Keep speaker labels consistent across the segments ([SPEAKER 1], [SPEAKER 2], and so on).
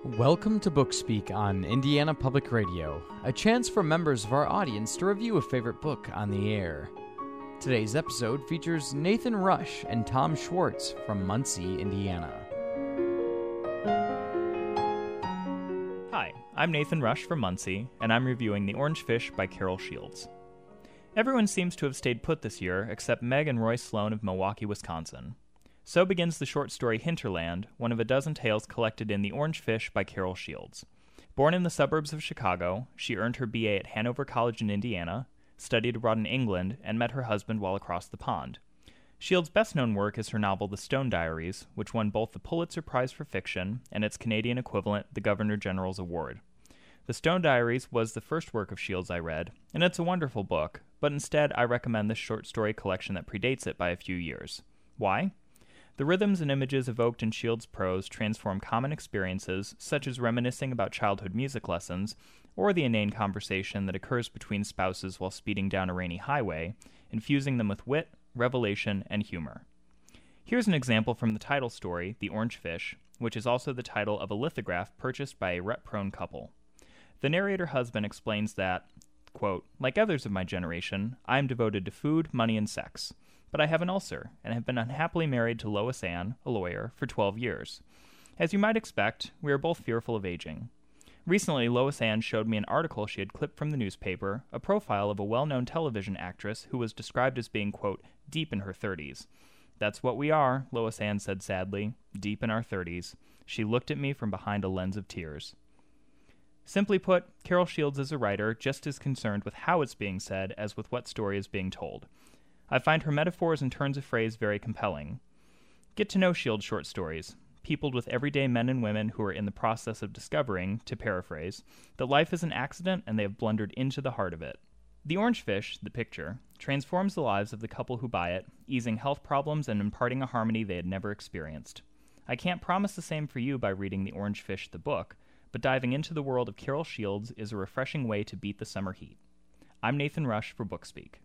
[SPEAKER 1] Welcome to Bookspeak on Indiana Public Radio, a chance for members of our audience to review a favorite book on the air. Today's episode features Nathan Rush and Tom Schwartz from Muncie, Indiana.
[SPEAKER 2] Hi, I'm Nathan Rush from Muncie, and I'm reviewing The Orange Fish by Carol Shields. Everyone seems to have stayed put this year except Meg and Roy Sloan of Milwaukee, Wisconsin. So begins the short story Hinterland, one of a dozen tales collected in The Orange Fish by Carol Shields. Born in the suburbs of Chicago, she earned her BA at Hanover College in Indiana, studied abroad in England, and met her husband while across the pond. Shields' best-known work is her novel The Stone Diaries, which won both the Pulitzer Prize for Fiction and its Canadian equivalent, the Governor General's Award. The Stone Diaries was the first work of Shields I read, and it's a wonderful book, but instead I recommend this short story collection that predates it by a few years. Why? The rhythms and images evoked in Shields' prose transform common experiences, such as reminiscing about childhood music lessons, or the inane conversation that occurs between spouses while speeding down a rainy highway, infusing them with wit, revelation, and humor. Here's an example from the title story, The Orange Fish, which is also the title of a lithograph purchased by a rep-prone couple. The narrator husband explains that, quote, "Like others of my generation, I am devoted to food, money, and sex. But I have an ulcer, and have been unhappily married to Lois Ann, a lawyer, for 12 years. As you might expect, we are both fearful of aging. Recently, Lois Ann showed me an article she had clipped from the newspaper, a profile of a well-known television actress who was described as being, quote, deep in her 30s. That's what we are, Lois Ann said sadly, deep in our 30s. She looked at me from behind a lens of tears." Simply put, Carol Shields is a writer just as concerned with how it's being said as with what story is being told. I find her metaphors and turns of phrase very compelling. Get to know Shields' short stories, peopled with everyday men and women who are in the process of discovering, to paraphrase, that life is an accident and they have blundered into the heart of it. The Orange Fish, the picture, transforms the lives of the couple who buy it, easing health problems and imparting a harmony they had never experienced. I can't promise the same for you by reading The Orange Fish, the book, but diving into the world of Carol Shields is a refreshing way to beat the summer heat. I'm Nathan Rush for Bookspeak.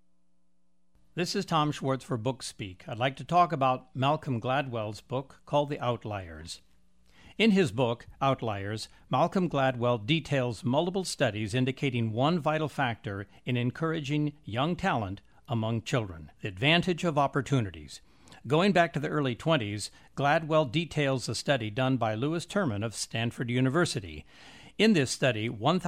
[SPEAKER 3] This is Tom Schwartz for Bookspeak. I'd like to talk about Malcolm Gladwell's book called The Outliers. In his book, Outliers, Malcolm Gladwell details multiple studies indicating one vital factor in encouraging young talent among children, the advantage of opportunities. Going back to the early 20s, Gladwell details a study done by Lewis Terman of Stanford University. In this study,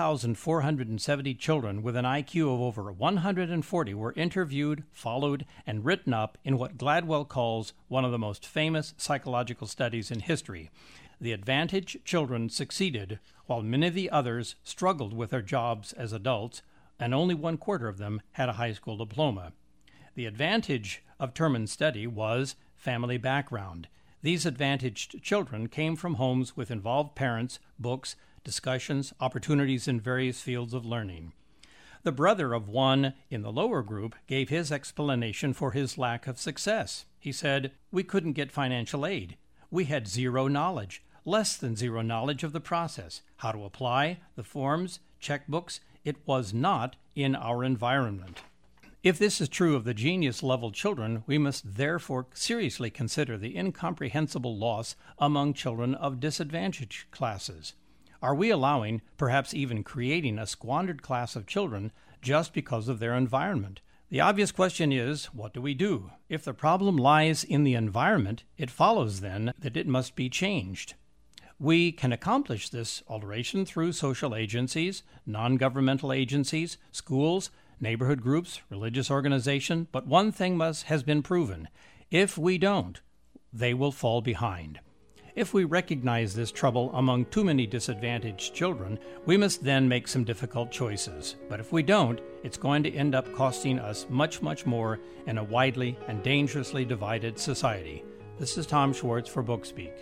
[SPEAKER 3] 1,470 children with an IQ of over 140 were interviewed, followed, and written up in what Gladwell calls one of the most famous psychological studies in history. The advantage children succeeded, while many of the others struggled with their jobs as adults, and only 1/4 of them had a high school diploma. The advantage of Terman's study was family background. These advantaged children came from homes with involved parents, books, discussions, opportunities in various fields of learning. The brother of one in the lower group gave his explanation for his lack of success. He said, "We couldn't get financial aid. We had zero knowledge, less than zero knowledge of the process, how to apply, the forms, checkbooks. It was not in our environment." If this is true of the genius-level children, we must therefore seriously consider the incomprehensible loss among children of disadvantaged classes. Are we allowing, perhaps even creating, a squandered class of children just because of their environment? The obvious question is, what do we do? If the problem lies in the environment, it follows then that it must be changed. We can accomplish this alteration through social agencies, non-governmental agencies, schools, neighborhood groups, religious organizations, but one thing has been proven. If we don't, they will fall behind. If we recognize this trouble among too many disadvantaged children, we must then make some difficult choices. But if we don't, it's going to end up costing us much, much more in a widely and dangerously divided society. This is Tom Schwartz for Bookspeak.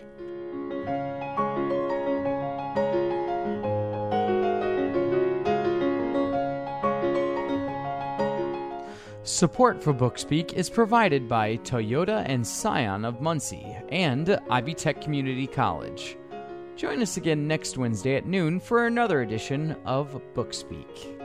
[SPEAKER 1] Support for Bookspeak is provided by Toyota and Scion of Muncie and Ivy Tech Community College. Join us again next Wednesday at noon for another edition of Bookspeak.